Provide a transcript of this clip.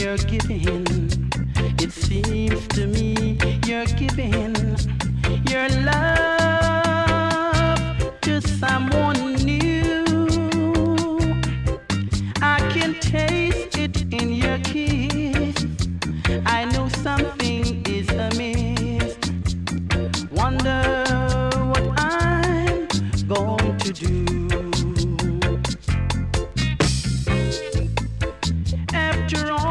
you're giving. It seems to me you're giving your love to someone new. I can taste it in your kiss. I know something is amiss. Wonder what I'm going to do. After all